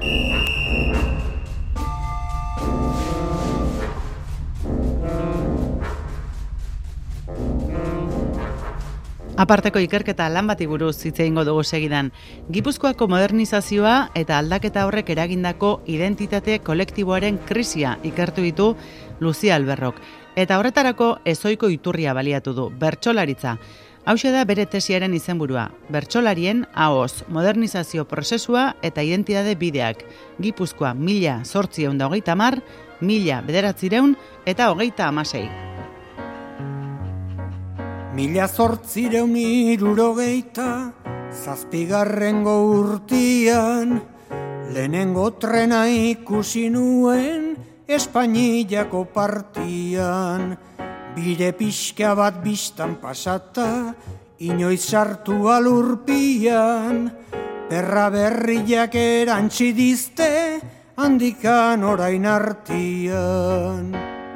Aparteko ikerketa lan bati buruz hitz egingo dugu segidan. Gipuzkoako modernizazioa eta aldaketa horrek eragindako identitate kolektiboaren krisia ikertu ditu Lucia Alberrok. Eta horretarako ezohiko iturria baliatu du, bertsolaritza. Hauxe da bere tesiaren izenburua, bertsolarien ahoz, modernizazio prozesua eta identitate bideak. Gipuzkoa 1830, 1900 eta 36. 1860 urtian, lehenengo trena ikusi nuen Espainiako partian. Bide pixka bat bistan pasata, inoiz sartu alurpian, perra berriak erantzi dizte, handikan orain artian.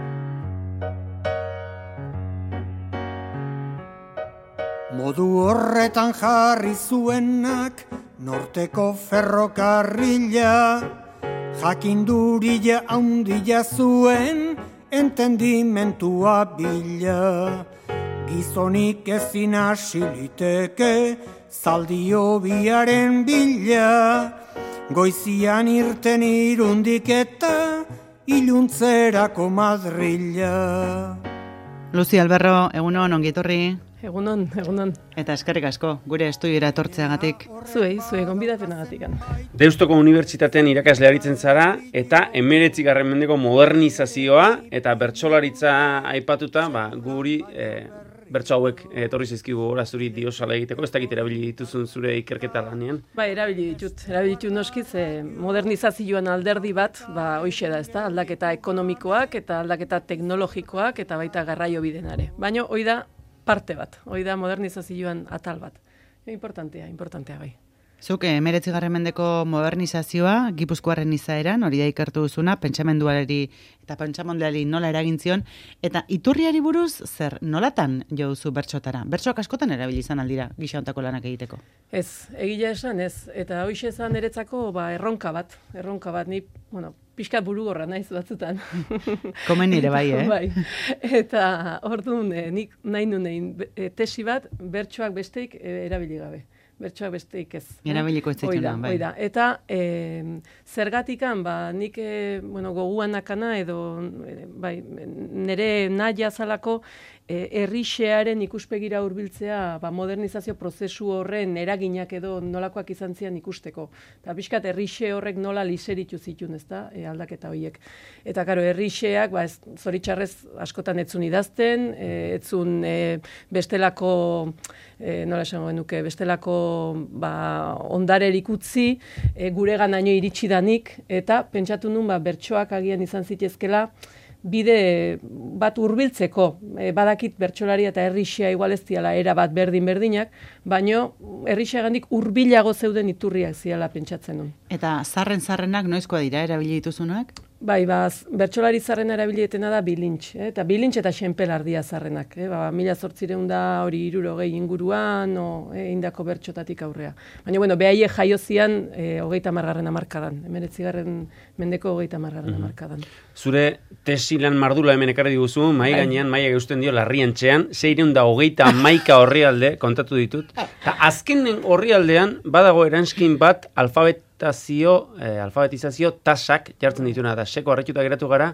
Modu horretan jarri zuenak norteko ferrokarrila, jakinduria handia zuen entendimentua bila. Gizonik ezin hasi liteke zaldio biaren bila, goizian irten irundik eta iluntzerako Madrila. Lucia Alberro, egunon, ongi etorri. Egunon. Eta eskerrik asko, gure estudiora etortzeagatik. Zuei, gonbidapenagatik. Deustuko Unibertsitatean irakasle aritzen zara, eta 19. mendeko modernizazioa eta bertsolaritza aipatuta, guri bertso hauek etorri zizkigu ora zuri diosala egiteko, ez dakit erabili dituzun zure ikerketa lanean? Erabili ditut noskiz, modernizazioan alderdi bat, hoixe da, ezta? Aldaketa ekonomikoak eta aldaketa teknologikoak eta baita garraio bidenare. Baina hoi da parte bat, hoi da modernizazioan atal bat. Importantea bai. Zuk 19. mendeko modernizazioa, Gipuzkoarren izaeran, hori da ikertu duzuna, pentsamenduari eta pentsamoldeari nola eragintzion, eta iturriari buruz, zer, nolatan jo duzu bertsotara? Bertsoak askotan erabili izan aldira, gisa hontako lanak egiteko? Ez, egia esan ez, eta hoixe esan eretzako erronka bat, ni, pixka burugorra naiz batzutan. Komen nire bai, Bai, eta orduan nik nahi nuen tesi bat, bertsoak besteik erabili gabe. Bertsoak besteik ez. Erabiliko ez zitunan, bai. Oida. Eta zergatikan, nik goguan nakana edo nire nahi azalako herrixearen ikuspegira hurbiltzea modernizazio prozesu horren eraginak edo nolakoak izan zian ikusteko. Eta pixkat herrixe horrek nola liseritu zitun, ezta, aldaketa horiek. Eta karo, herrixeak, zoritxarrez askotan etzun idazten, etzun bestelako, nola esango genuke, bestelako ondarerik utzi, gureganaino iritsi danik, eta pentsatu nun bertsoak agian izan zitezkela, bide bat hurbiltzeko, badakit bertsolaria eta herrixea igual ez diala era bat berdinak, baino herrixeagandik hurbilago zeuden iturriak ziala pentsatzen nun. Eta zarrenak noizkoa dira erabili dituzunak? Bai, bertsolari zarrena erabilietena da bilintx, eta bilintx eta xenpelardia zarrenak. 1800 hori 60 inguruan, indako bertxotatik aurrea. Baina, behaie jaiozian 30. hamarkadan, 19. mendeko 30. hamarkadan. Zure tesilan mardula hemen ekarri diguzu, mai gainean, maia eusten dio larriantxean, 631 orrialde kontatu ditut. Eta azkenen orrialdean badago eranskin bat alfabetizazio tasak jartzen dituna da. Seko harrituta geratu gara,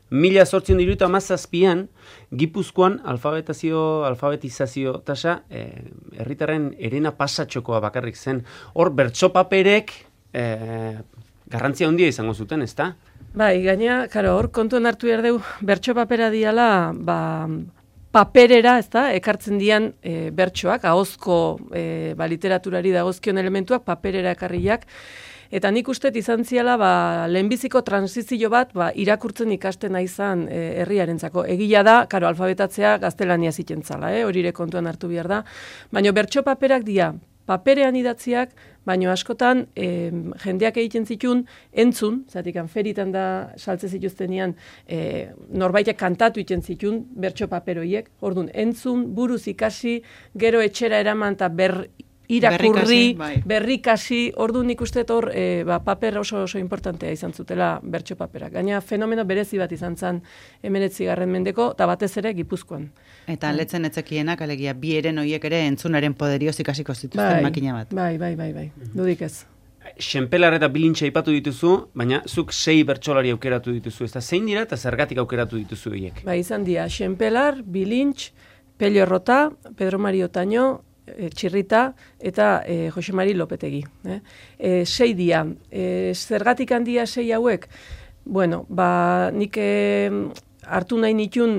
1817an Gipuzkoan alfabetizazio tasa herritarren herena pasatxokoa bakarrik zen. Hor bertso paperek garrantzia handia izango zuten, ezta? Bai, gaina, hor kontuan hartu behar dugu, bertso papera diala, paperera, ezta, ekartzen dian bertsoak, ahozko literaturari dagozkion elementuak, paperera ekarriak, eta nik ustet izan ziala lehenbiziko transizio bat irakurtzen ikasten izan herriarentzako. Egia da, alfabetatzea gaztelania ziten zala, horire kontuan hartu behar da, baina bertso paperak dira, paperean idatziak, baina askotan jendeak egiten zituen entzun, zatikan feritan da saltze zituztenean norbaitek kantatu egiten zituen bertso paperoiek, orduan entzun, buruz ikasi, gero etxera eraman eta irakurri, berrikasi, ordu nik uste hor paper oso importantea izan zutela bertso paperak. Gaina fenomeno berezi bat izan zen 19. mendeko, eta batez ere Gipuzkoan. Eta letzen etzekienak, alegia, bi eren horiek ere entzunaren poderioz ikasiko zituzten makina bat. Bai, dudik ez. Xenpelar eta bilintxe aipatu dituzu, baina zuk 6 bertsolari aukeratu dituzu. Ez da zein dira eta zergatik aukeratu dituzu horiek? Izan dira, Xenpelar, Bilintx, Pello Errota, Pedro Mario Otaño, Txirrita eta Jose Mari Lopetegi. 6 dira. Zergatik handia 6 hauek? Bueno, nik hartu nahi nitun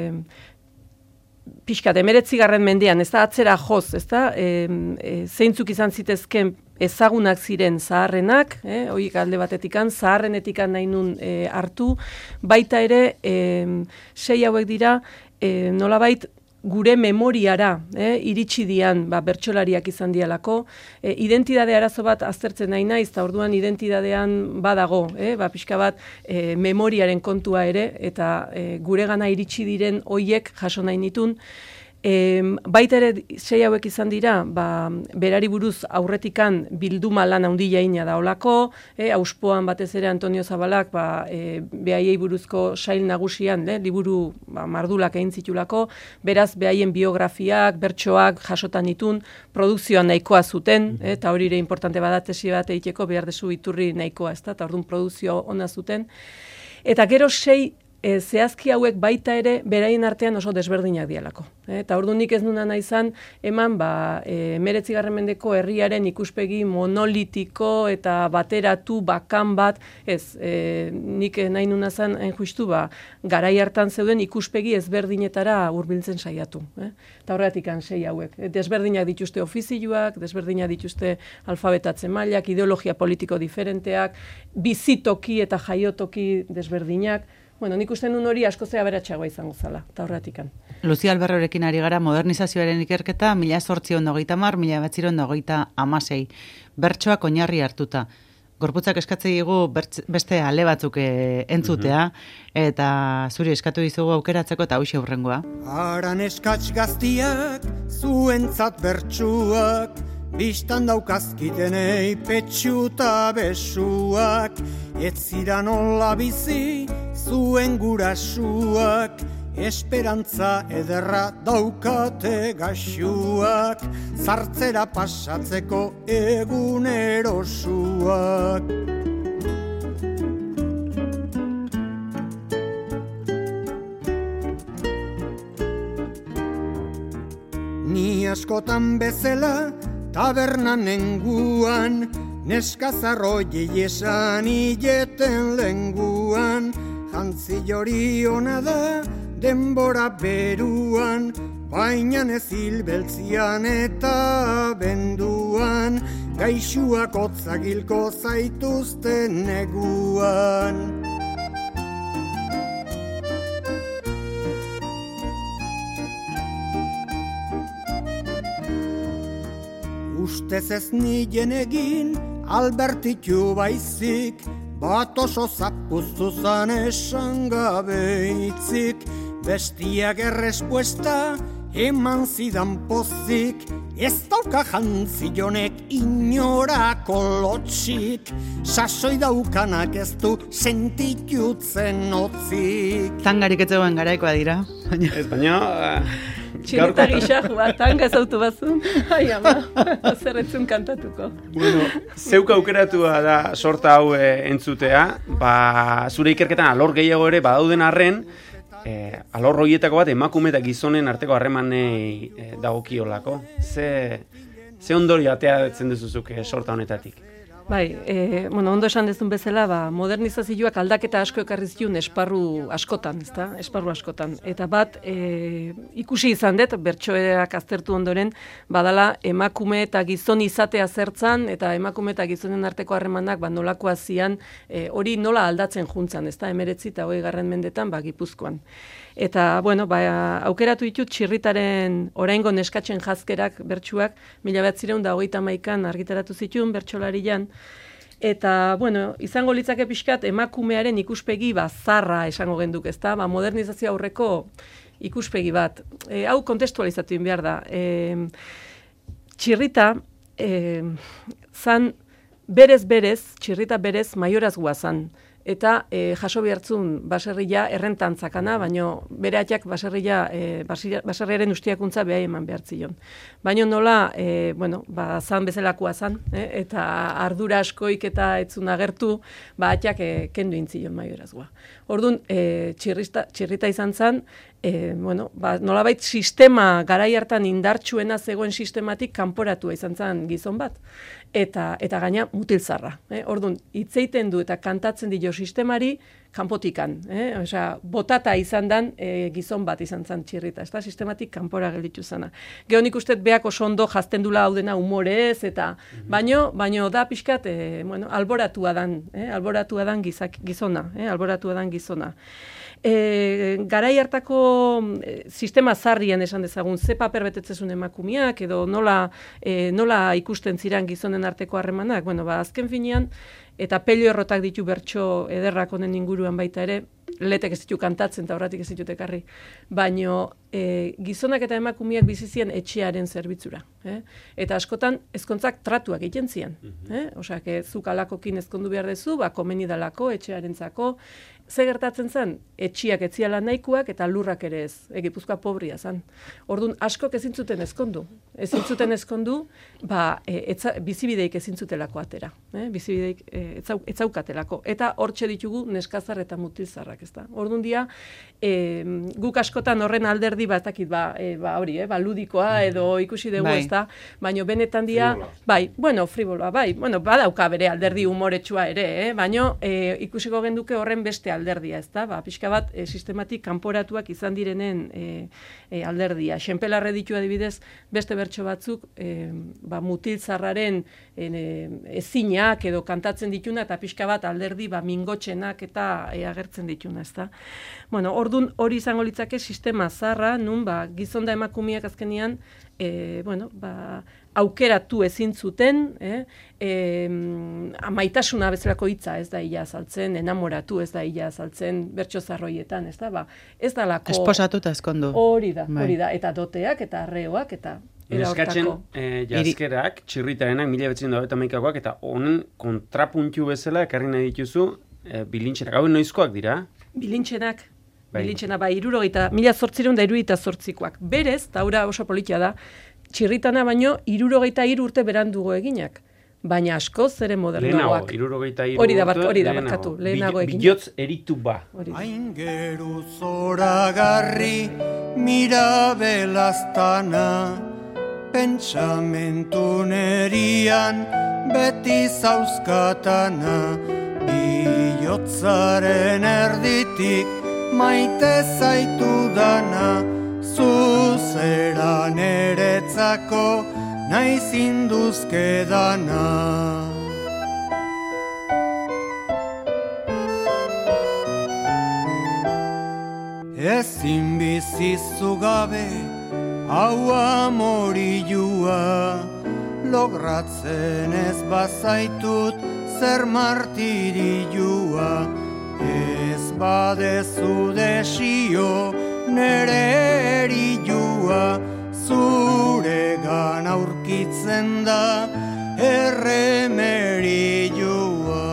pixkat 19. mendean, ez da atzera joz, ez da zeintzuk izan zitezken ezagunak ziren zaharrenak, horiek alde batetikan, zaharrenetikan nahi nun hartu, baita ere 6 hauek dira nolabait gure memoriara iritsi dian bertsolariak izan dialako, identidade arazo bat aztertzen nahi naiz, eta orduan identidadean badago, pixka bat memoriaren kontua ere, eta gure gana iritsi diren hoiek jaso nahi nitun. Baita ere 6 hauek izan dira, berari buruz aurretikan bilduma lan handia ina da olako, auspoan batez ere Antonio Zabalak behaiei buruzko sail nagusian, liburu mardulak egin zitulako, beraz behaien biografiak, bertsoak jasotan ditun, produkzioan nahikoa zuten, eta hori ere importante bada tesi bat egiteko behar dezu iturri nahikoa, eta orduan produkzio ona zuten. Eta gero 6 zehazki hauek baita ere beraien artean oso desberdinak dialako. Eta orduan nik ez nuna nahi izan, eman 19. mendeko herriaren ikuspegi monolitiko eta bateratu bakan bat, nik nahi nuna zen hain justu garai hartan zeuden ikuspegi ezberdinetara hurbiltzen saiatu. Eta horretik 6 hauek. Desberdinak dituzte ofizioak, desberdinak dituzte alfabetatze mailak, ideologia politiko diferenteak, bizitoki eta jaiotoki desberdinak. Bueno, nik uste nun hori asko zea beratxagoa izango zala, eta horretikan. Lucia Alberrorekin ari gara modernizazioaren ikerketa 1896, bertsoak oinarri hartuta. Gorputzak eskatzei digu beste ale batzuk entzutea, eta zuri eskatu dizugu aukeratzeko eta hauxe hurrengoa. Aran eskatz gaztiak, zuentzat bertsuak, bistan daukazkitenei petxuta besuak, ez ziran hola bizi, zuen gurasuak, esperantza ederra daukate gaxuak, zartzera pasatzeko egunerosuak. Ni askotan bezala, tabernan nenguan, neskazarroi esan hileten lenguan, jantzi jori hona da, denbora beruan, baina ez hilbeltzian eta benduan, gaixuak hotzagilko zaituzte neguan. Ustez ez nien egin, Albertitu baizik, bat oso zapuztuzan esan gabeitzik, bestiak errespuesta eman zidan pozik, ez dauka jantzionek inorako lotxik, sasoi daukanak ez du sentitutzen otzik. Tangarik etzegoen garaikoa dira. Ez baina... Txirita gixak, tanga zautu bazun, ai ama, zerretzun kantatuko. Bueno, zeuk aukeratua da sorta hau entzutea, zure ikerketan alor gehiago ere badauden arren, alor horietako bat emakume eta gizonen arteko harremanei dagokiolako. Ze ondorio ateratzen duzuzuk sorta honetatik? Bai, ondo esan dezun bezala, modernizazioak aldaketa asko ekarri zituen esparru askotan, ezta? Esparru askotan. Eta bat, ikusi izan dut, bertsoerak aztertu ondoren, badala emakume eta gizon izatea zertzan, eta emakume eta gizonen arteko harremanak nolakoa zian, hori nola aldatzen juntzan, ezta? 19 eta 20. mendetan, Gipuzkoan. Eta, aukeratu ditut Txirritaren oraingo neskatzen jazkerak bertsuak 1931an argitaratu zituen bertsolarian. Eta, izango litzake pixkat emakumearen ikuspegi zarra esango genduk, ezta? Modernizazio aurreko ikuspegi bat. Hau kontestualizatu behar da. Txirrita zan berez, txirrita berez, maiorazgoa zan. Eta jaso behartzun baserria errentantzakana, baino bere atxak baserriaren ustiakuntza behai eman behartzion. Baino nola, zan bezalakoa zan, eta ardura askoik eta etzun agertu, atxak kendu intzion maiorazgoa. Orduan, txirrita izan zan, nolabait sistema garai hartan indartsuena zegoen sistematik kanporatua izan zen gizon bat. Eta gaina mutilzarra. Orduan, hitzeiten du eta kantatzen dio sistemari kanpotikan. Osea, botata izan dan gizon bat izan zen txirrita. Ez da, sistematik kanpora gelditu zana. Gero nik uste beak oso ondo jazten dula hau dena humorez, eta baino da pixkat, alboratua dan gizona. Garai hartako sistema zarrian esan dezagun, ze paper betetzezun emakumeak, edo nola ikusten ziren gizonen arteko harremanak. Azken finean, eta pelio errotak ditu bertso ederrak honen inguruan baita ere, letek ez ditu kantatzen eta horratik ez ditut ekarri. Baino gizonak eta emakumeak bizizien etxearen zerbitzura. Eta askotan ezkontzak tratuak egiten zian. Osea, zuk alakokin ezkondu behar dezu, komeni dalako, etxearentzako. Ze gertatzen zen, etxiak etziala nahikoak eta lurrak ere ez. Gipuzkoa pobria zen. Orduan, askok ezin zuten ezkondu. Bizibideik ezin zutelako atera. Bizibideik etzaukatelako. Eta hortxe ditugu neskazar eta mutilzarrak, ez da. Orduan dia, guk askotan horren alderdi batakit, ludikoa edo ikusi dugu, ez da. Baina benetan dia, friboloa, badauka bere alderdi humoretsua ere, baina ikusiko genduke horren beste alderdia, ez da, pixka bat sistematik kanporatuak izan direnen alderdia. Xenpelarre ditu adibidez, beste bertso batzuk, mutilzarraren ezinak edo kantatzen dituna, eta pixka bat alderdi mingotxenak eta agertzen dituna, ez da. Orduan hori izango litzake sistema zarra, nun gizonda emakumeak azkenian, aukeratu ezin zuten, maitasuna bezalako hitza ez da ila azaltzen, enamoratu ez da ila azaltzen, bertso zarroietan, ez da, ez da lako... Esposatu eta eskondu. Hori da, eta doteak, eta arreoak, eta Neskatzen jazkerak, txirritarenak, 1991koak, eta honen kontrapuntu bezala ekarri nahi dituzu bilintxenak. Hau noizkoak dira? Bilintxenak, 1878koak. Berez, eta hura oso politia da, txirritana baino 63 urte berandugo eginak. Baina askoz ere modernoak. Lehenago, 63 hori da, barkatu, lehenago eginak. Bilotz eritu ba. Aingeru zoragarri, mirabelaztana, pentsamentu nerian, beti zauzkatana, bilotzaren erditik, maite zaitu dana, zuzera neretzako, naiz induzke dana. Ezin bizizu gabe, hau amorilua, logratzen ez bazaitut zer martirilua, ez badezu desio nere erilua, zuregan aurkitzen da erremerilua.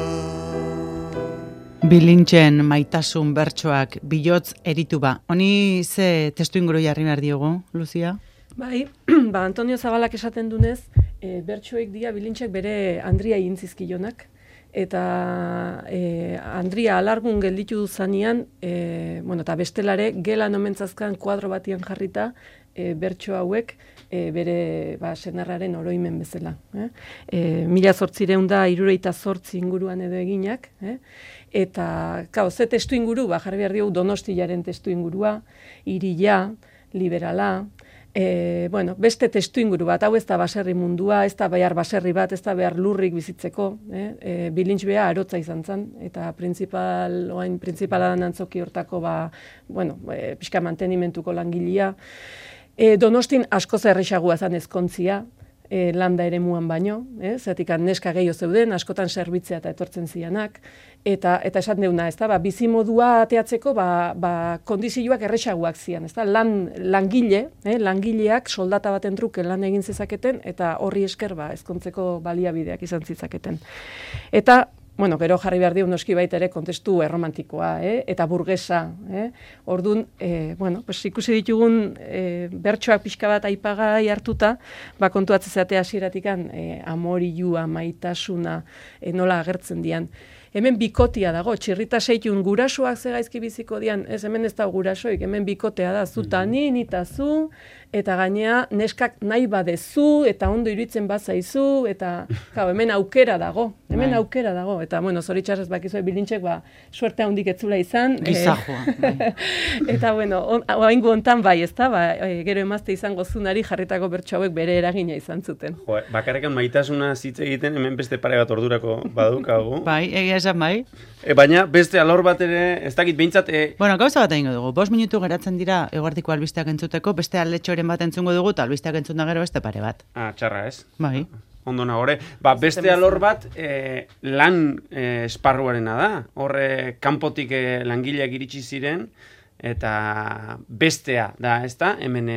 Bilintxen maitasun bertsoak bilotz eritu ba. Honi ze testu inguru jarri behar diogu, Luzia? Bai, Antonio Zabalak esaten dunez, bertsoek dia bilintxek bere Andria intzizkionak, eta Andria alargun gelditu zanean, eta bestelare, gela nomentzazkan kuadro batian jarrita, bertso hauek bere senarraren oroimen bezala. 1868 inguruan edo eginak, eta ze testu inguru, jarri behar diogu Donostiaren testu ingurua, irila, liberala, beste testu inguru bat, hau ez da baserri mundua, ez da behar baserri bat, ez da behar lurrik bizitzeko, bilintx beha arotza izan zen, eta printzipala antzoki hortako, pixka mantenimentuko langilea. Donostin askoz errexagua zen ezkontzia, landa eremuan baino, zetik neska gehiago zeuden, askotan zerbitzea eta etortzen zianak, eta esan deuna, ez da, bizimodua ateatzeko, kondizioak erresaguak zian, ez da, langileak soldata baten truke lan egin zezaketen, eta horri esker, ezkontzeko baliabideak izan zitzaketen. Eta, bueno, gero jarri behar dio noski baita ere kontestu erromantikoa, eta burgesa. Orduan, ikusi ditugun bertsoak pixka bat aipagai hartuta, kontuatzen zatea hasieratik amorilua, maitasuna, nola agertzen dian. Hemen bikotia dago, txirrita seitun gurasoak zegaizki biziko dian, hemen ez da gurasoik, hemen bikotea da, zuta nita zu, eta gainea neskak nahi badezu, eta ondo iruditzen bazaizu, eta hemen aukera dago, eta zoritxarrez bakizue bilintxek, suerte handik etzula izan. Gizajoa. Eta oaingo hontan ez da, gero emazte izango zunari jarritako bertso hauek bere eragina izan zuten. Bakarrekan maitasuna zitze egiten, hemen beste pare bat ordurako badukagu. Bai, egia esan bai. Baina beste alor bat ere, ez dakit behintzat... Gauza bat egingo dugu, 5 minutu geratzen dira eguerdiko albisteak entzuteko, beste aletxoren bat entzungo dugu, eta albisteak entzun da gero beste pare bat. Txarra ez? Bai. Ondo nagore. Beste alor bat lan esparruarena da. Horre kanpotik langileak iritsi ziren, eta bestea da, ez da? Hemen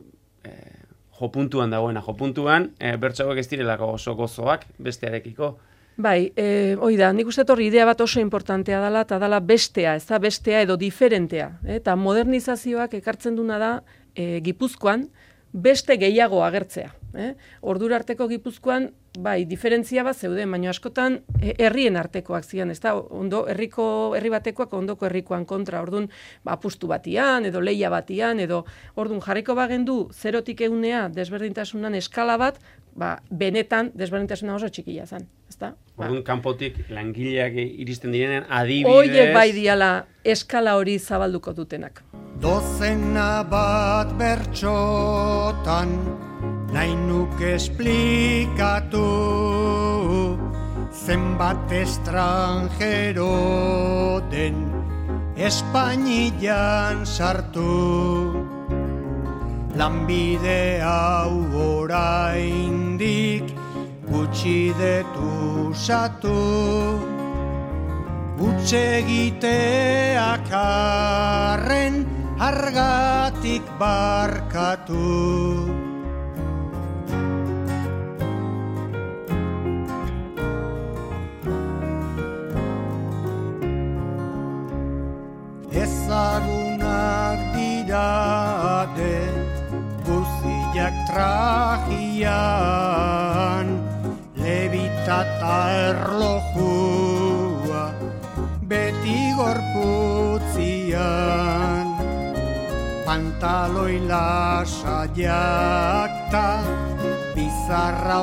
jopuntuan dagoena. Jopuntuan, bertsoak ez direlako oso gozoak bestearekiko. Bai, da, nik uste torri idea bat oso importantea dela, eta dela bestea, ez da bestea edo diferentea. Eta modernizazioak ekartzen duna da Gipuzkoan beste gehiago agertzea. Ordura arteko Gipuzkoan, bai, diferentzia bat zeuden, baina askotan herrien artekoak zian, ez da, herri batekoak ondoko herrikoan kontra, orduan, apustu batian, edo leia batian, edo, orduan, jarriko bagendu 0tik 100 desberdintasunan eskala bat, benetan desberdintasuna oso txikia zen, ezta? Orduan, kanpotik langileak iristen direnen adibidez... Oie bai diala eskala hori zabalduko dutenak. Dozena bat bertxotan nahi nuke esplikatu zenbat estranjero den Espainian sartu. Lanbide hau oraindik gutxi detusatu, hutsegiteak arren argatik barkatu. Ezagunak dira guziak trajian, lebitata erlojua beti gorputzian, pantaloi lasaiak ta bizarra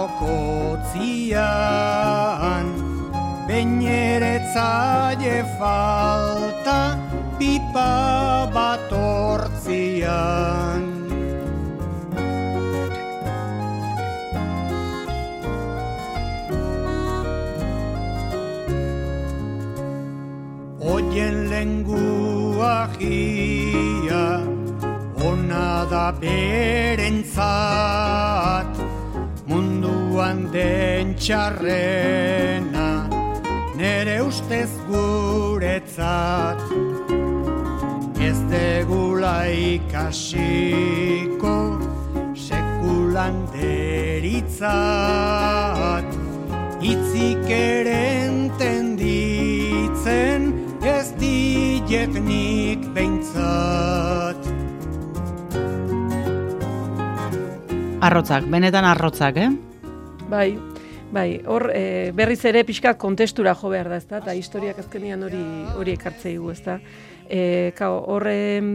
okotzian, beineretzaile falta pipa bat hortzian. Oien lenguagia ona da berentzat, munduan den txarrena nere ustez guretzat. Ez degula ikasiko sekulan deritzat, hitzik ere entenditzen ez diet nik behintzat. Arrotzak, benetan arrotzak, Bai, hor berriz ere pixka kontestura jo behar da, ezta? Eta historiak azkenian hori ekartzei gu, ezta? Hor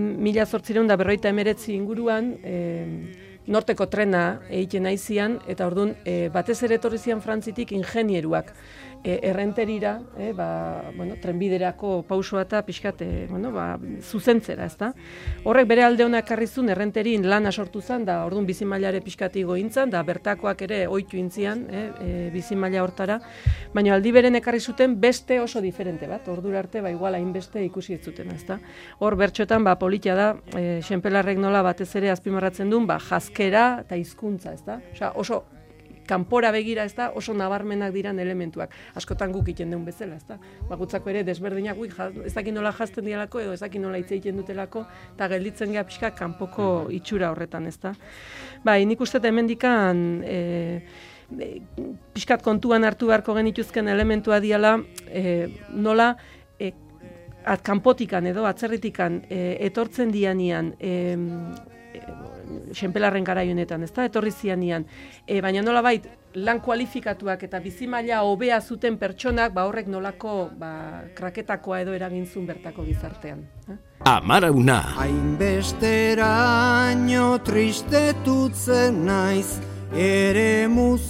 1849 inguruan norteko trena egiten aizian, eta orduan batez ere etorri zian Frantzitik ingenieruak errenterira, trenbiderako pausua eta pixkat zuzentzera, ezta? Horrek bere alde honak karrizun errenterin lana sortu zen, da orduan bizimailare pixkati gointzan, da bertakoak ere ohitu intzian bizimaila hortara, baina aldi beren ekarri zuten beste oso diferente bat, ordura arte igual hainbeste ikusi ez zuten, ezta? Hor bertxotan politia da, Xenpelarrek nola batez ere azpimarratzen duen, jaskera eta hizkuntza, ezta? Osea, oso kanpora begira, ez da, oso nabarmenak diran elementuak. Askotan guk iten duen bezala, ez da. Gutzako ere desberdinak, ez dakit nola jazten dialako, edo ez dakit nola hitz egiten dutelako, eta gelditzen gea pixka kanpoko itxura horretan, ez da. Bai, nik uste hemendikan pixkat kontuan hartu beharko genituzken elementua diala, nola kanpotikan edo atzerritikan etortzen dianian, Xenpelarren garaionetan, ezta? Etorri zianian. Baina nolabait lan kualifikatuak eta bizimaila hobea zuten pertsonak, horrek nolako kraketakoa edo eragintzun bertako gizartean. Amarauna. Hainbesteraino tristetutzen naiz, ere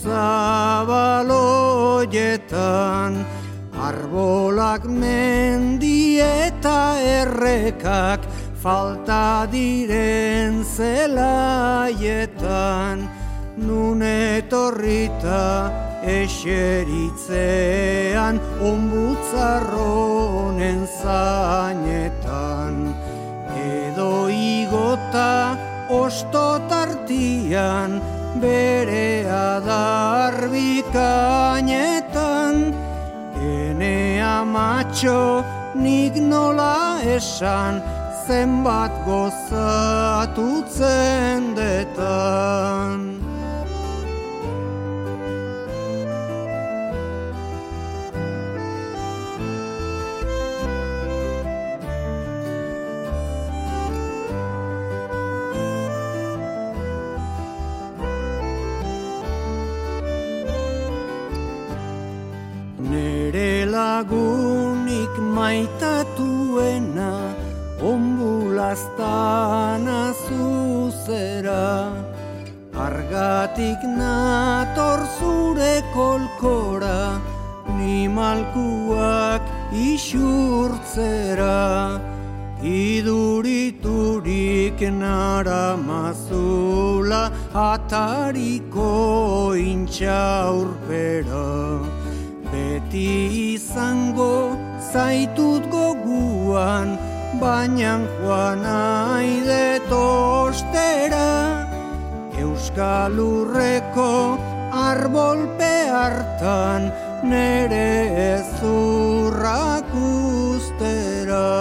muzabaloietan, arbolak mendi eta errekak, falta diren zelaietan, nun etorrita eseritzean, onbutzarronen zainetan, edo igota ostotartian, bere adarbikainetan, ene amatxo nik nola esan, zenbat gozatutzen detan. Nere lagunik maitatuena, onbulaztana zuzera, argatik nator zure kolkora, ni malkuak isurtzera, iduriturik naramazula, atariko intxaurpera, beti izango zaitut goguan, baina joan aidet ostera, Euskal Urreko arbolpe hartan, nere ezurrak ustera.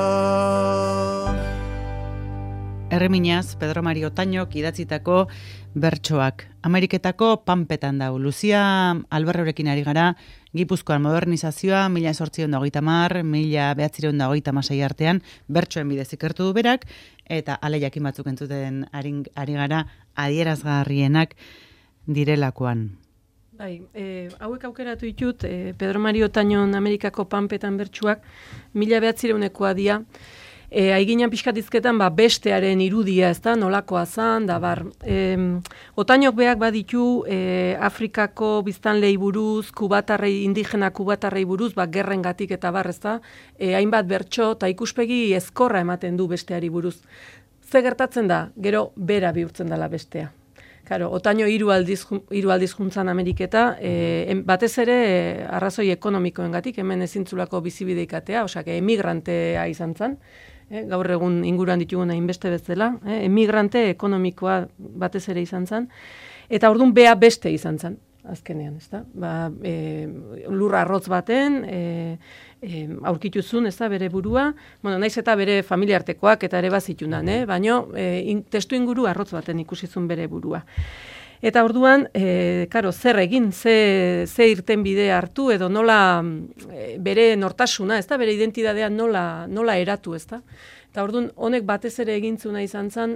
Erreminaz, Pedro Mario Otañok idatzitako bertsoak. Ameriketako panpetan dau. Luzia Alberrorekin ari gara, Gipuzkoan modernizazioa 1830, 1926 artean, bertsoen bidez ikertu du berak, eta ale jakin batzuk entzuten ari gara adierazgarrienak direlakoan. Bai, hauek aukeratu ditut, Pedro Mario Otañon Amerikako panpetan bertsuak 1900ekoa dia, aiginan pixkatizketan bestearen irudia, ez da, nolakoa zan, da bar. Otañok beak baditu Afrikako biztanlei buruz, indigena kubatarrei buruz, gerrengatik eta bar, ez da, hainbat bertso eta ikuspegi ezkorra ematen du besteari buruz. Ze gertatzen da, gero bera bihurtzen dela bestea. Claro, Otaño hiru aldiz juntzan Ameriketa, batez ere arrazoi ekonomikoengatik, hemen ezintzulako bizibide ikatea, osea, emigrantea izan zen, gaur egun inguruan ditugun hainbeste bezala, emigrante ekonomikoa batez ere izan zen, eta orduan bea beste izan zen, azkenean, ezta? Lur arrotz baten, aurkituzun, ezta, bere burua, naiz eta bere familiartekoak eta ere bazitunan, baino testu inguru arrotz baten ikusizun bere burua. Eta orduan, zer egin, ze irten bide hartu edo nola bere nortasuna, ezta, bere identitatea nola eratu, ezta? Eta orduan, honek batez ere egintzuna izan zen,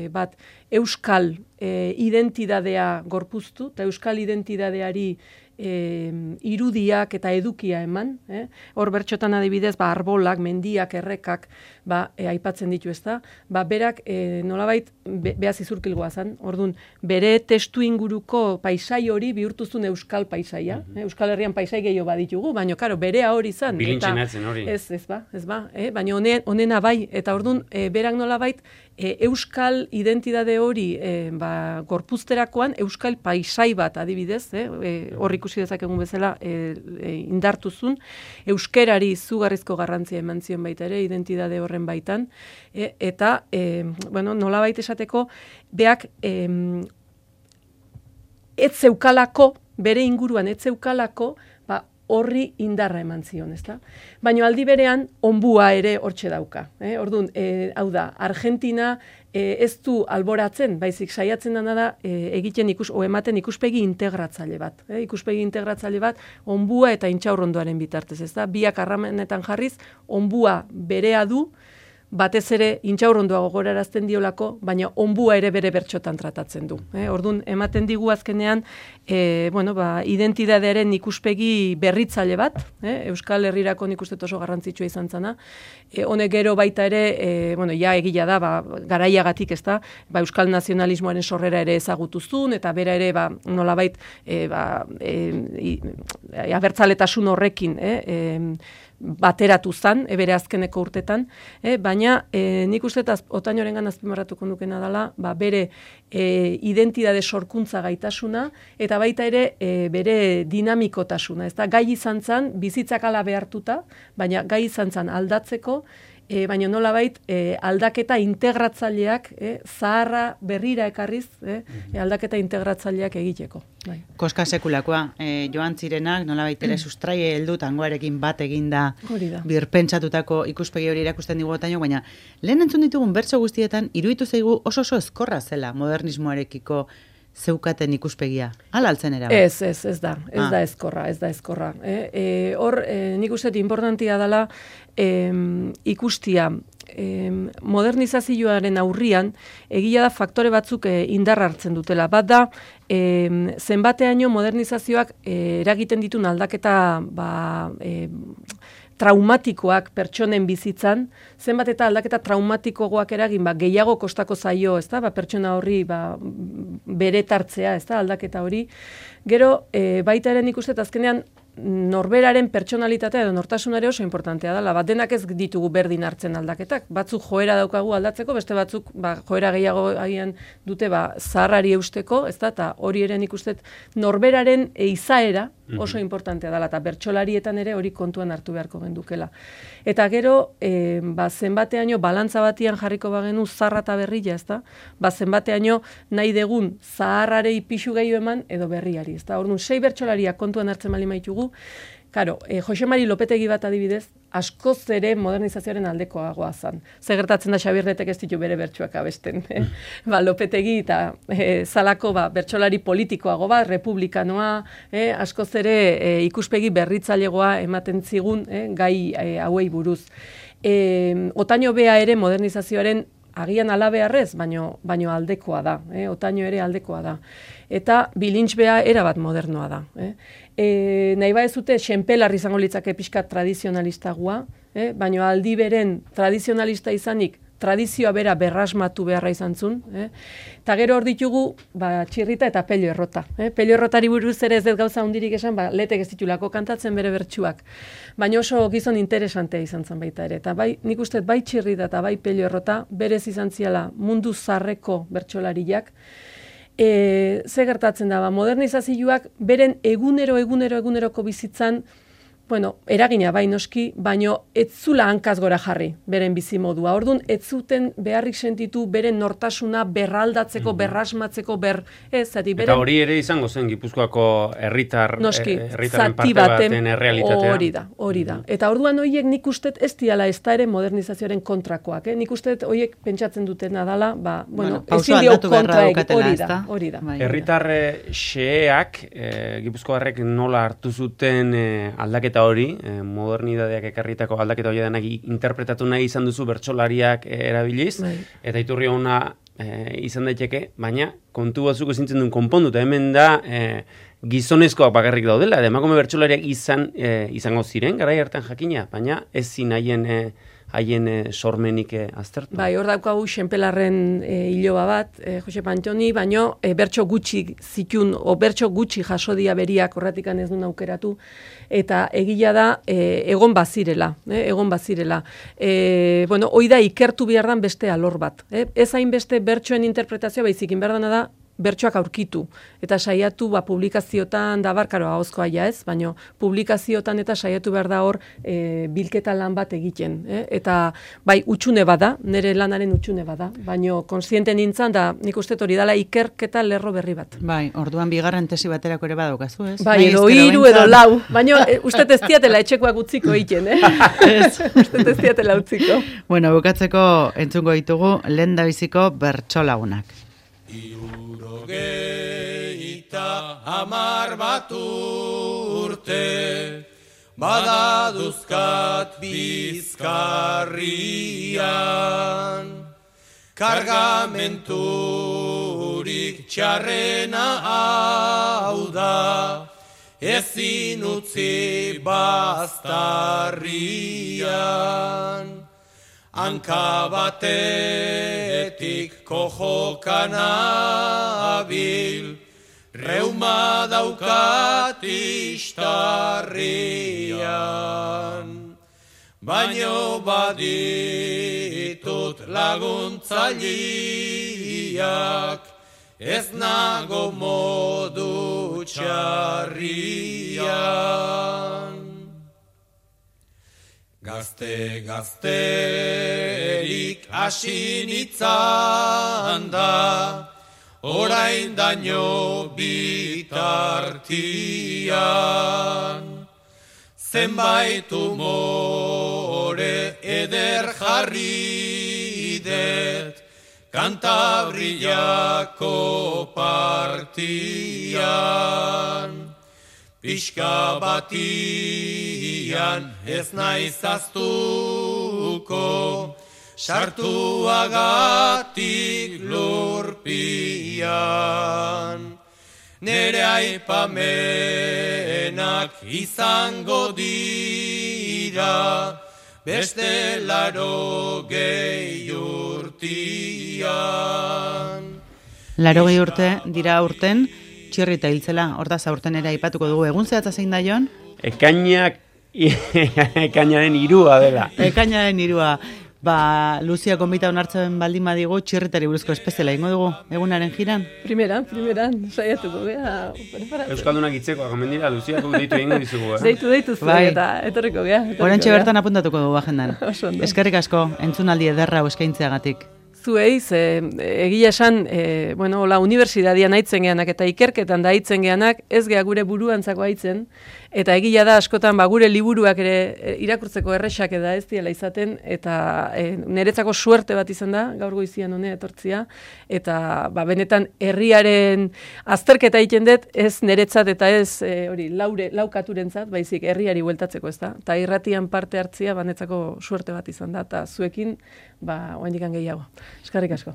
euskal identitatea gorpuztu, eta euskal identitateari irudiak eta edukia eman, hor bertxotan adibidez, arbolak, mendiak, errekak, aipatzen ditu, ezta? Berak nolabait behaz izurkilgoa zen, orduan, bere testu inguruko paisai hori bihurtuzun euskal paisaia, Euskal Herrian paisai gehiago baditugu, baina, karo, berea hori zen. Bilintxenatzen hori. Ez ba, baina honena bai, eta orduan, berak nolabait, euskal identitate hori gorpuzterakoan euskal paisai bat adibidez, hor ikusi dezakegun bezala indartuzun, euskerari izugarrizko garrantzia eman zion baita ere, identitate horren baitan, eta nolabait esateko, beak ez zeukalako, bere inguruan ez zeukalako, horri indarra eman zion, ezta? Baina aldi berean, onbua ere hortxe dauka. Orduan, hau da, Argentina ez du alboratzen, baizik saiatzen dena da egiten ematen ikuspegi integratzaile bat. Ikuspegi integratzaile bat, onbua eta intxaurrondoaren bitartez, ezta? Biak harremanetan jarriz, onbua berea du, batez ere intxaurrondoa gogorarazten diolako, baina onbua ere bere bertxotan tratatzen du. Orduan, ematen digu azkenean, identitatearen ikuspegi berritzaile bat, Euskal Herrirako nik uste oso garrantzitsua izan zana. Honek gero baita ere, egila da, garaiagatik ez da, Euskal nazionalismoaren sorrera ere ezagutuzun, eta bera ere, nolabait, abertzaletasun horrekin, bateratu zan, bere azkeneko urtetan, baina nik uste eta Otañorengan azpimarratuko nukena dela, bere identitate sorkuntza gaitasuna, eta baita ere bere dinamikotasuna. Ez da, gai izan zan, bizitzak ala behartuta, baina gai izan zan aldatzeko, baina nolabait aldaketa integratzaileak, zaharra berrira ekarriz, aldaketa integratzaileak egiteko. Koska sekulakoa, joan zirenak, nolabait ere sustraie heldu tangoarekin bat eginda birpentsatutako ikuspegi hori erakusten digu Otaño, baina lehen entzun ditugun bertso guztietan, iruditu zaigu oso ezkorra zela modernismoarekiko zeukaten ikuspegia. Hala altzen era? Ez da ezkorra. Hor, nik uste importantia dela ikustia modernizazioaren aurrian, egia da faktore batzuk indarra hartzen dutela. Bat da, zenbateaino modernizazioak eragiten ditun aldaketa traumatikoak pertsonen bizitzan, zenbat eta aldaketa traumatikoak eragin, gehiago kostako zaio, ez da, pertsona horri bere tartzea, ez da, aldaketa hori. Gero, baita ere nik uste, azkenean, norberaren pertsonalitatea edo nortasunare oso importantea dela. Bat denak ez ditugu berdin hartzen aldaketak. Batzuk joera daukagu aldatzeko, beste batzuk joera gehiago agian dute zaharrari eusteko, ez da, eta hori ere nik uste norberaren izaera oso importantea dela, eta bertsolarietan ere hori kontuan hartu beharko gendukela. Eta gero, zenbateaino balantza batian jarriko bagenu zaharra eta berria, ez da? Zenbateaino nahi degun zaharrarei pixu gehiago eman edo berriari, ez da? Orduan, 6 bertsolariak kontuan hartzen bali maitugu. Karo, Jose Mari Lopetegi bat adibidez, askoz ere modernizazioaren aldekoagoa zan. Zer gertatzen da Xabierretek ez ditu bere bertsuak abesten. Lopetegi eta zalako bertsolari politikoago bat, republikanoa, askoz ere ikuspegi berritzailegoa ematen zigun gai hauei buruz. Otaño bea ere modernizazioaren agian alabearrez, baino aldekoa da. Otaño ere aldekoa da. Eta Bilintx bea erabat modernoa da. Nahi ba ez dute, Xenpelar izango litzake pixkat tradizionalistagoa, baino aldi beren tradizionalista izanik, tradizioa bera berrasmatu beharra izan zun. Eta gero hor ditugu, Txirrita eta Pello Errota. Pello Errotari buruz ere ez dut gauza hundirik esan, letek ez ditulako kantatzen bere bertsuak. Baina oso gizon interesantea izan zen baita ere. Eta nik uste bai Txirrita eta bai Pello Errota berez izan ziala mundu zarreko bertsolariak. Ze gertatzen da, modernizazioak beren eguneroko bizitzan, eragina bai noski, baino ez zula hankaz gora jarri beren bizimodua. Orduan, ez zuten beharrik sentitu beren nortasuna berraldatzeko, berrasmatzeko, Eta hori ere izango zen Gipuzkoako herritarren parte baten errealitatea. Hori da. Eta orduan horiek nik ustet ez diala ez da ere modernizazioaren kontrakoak. Nik ustet horiek pentsatzen dutena dala, pauso aldatu beharra daukatela, hori da. Herritarre xeak, Gipuzkoarrek nola hartu zuten aldaketa hori, modernidadeak ekarritako aldaketa hori denak interpretatu nahi izan duzu bertsolariak erabiliz, eta iturri ona izan daiteke, baina kontu batzuk ezintzen duen konpondu, eta hemen da gizonezkoak bakarrik daudela, eta emakume bertsolariak izango ziren, garai hartan jakina, baina ez zin haien sormenik aztertu. Hor daukagu Xenpelarren hiloba bat, Jose Pantoni, baino bertso gutxi zitun, o bertso gutxi jasodia beriak horratikan ez duen aukeratu, eta egila da egon bazirela. Hoi da ikertu behar dan beste alor bat. Ez hain beste bertsoen interpretazioa baizikin behar dana da bertsoak aurkitu, eta saiatu publikaziotan, dabarkaro ahozkoa ja ez, baina publikaziotan eta saiatu behar da hor bilketa lan bat egiten. Eta bai, utxune bada, nire lanaren utxune bada, baina konsiente nintzen da, nik uste hori dala ikerketa lerro berri bat. Bai, orduan bigarren tesi baterako ere badaukazu, ez? Bai, edo 3 edo 4, baina uste ez diatela etxekoak utziko egiten, uste ez diatela utziko. Bueno, bukatzeko entzungo ditugu lehendabiziko bertsolagunak. 70 bat urte badaduzkat Bizkarrian, kargamenturik txarrena hau da, ezin utzi baztarrian. Hanka batetik kojokan abil, reuma daukat istarrian. Baino baditut laguntzaileak, ez nago modu txarrian. Gazterik hasi nitzan da, orain daño bitartian. Zenbait umore eder jarri det, Kantabriako partian. Pixka batian ez naiz aztuko, sartuagatik lurpian. Nere aipamenak izango dira, beste 80 urtian. 80 urte dira urten, txirrita hiltzela, hortaz aurten ere aipatuko dugu. Egun zehatza zein da, Jon? Ekainaren 3 dela. Ekainaren 3. Ba, Luzia gonbita onartzen baldin badigu, txirritari buruzko espeziala ingo dugu, egunaren jiran? Primeran, saiatuko, gea. Euskaldunak itzekoak, omen dira, Luziako deitu egingo dizugu, Deitu zuen, eta etorriko, gea. Horantxe bertan apuntatuko dugu agendan. Eskerrik asko, entzunaldi ederra eskaintzeagatik. Zueiz, egia esan, la unibertsitatean aitzen geanak eta ikerketan da aitzen geanak, ez gea gure buruantzako aitzen, eta egia da askotan gure liburuak ere irakurtzeko erresak da ez diela izaten, eta niretzako suerte bat izan da, gaur goizian honea etortzia, eta benetan herriaren azterketa egiten dut, ez niretzat eta ez laukaturentzat, baizik herriari bueltatzeko ez da, eta irratian parte hartzia banetzako suerte bat izan da, eta zuekin, oraindik gehiago. Eskerrik asko.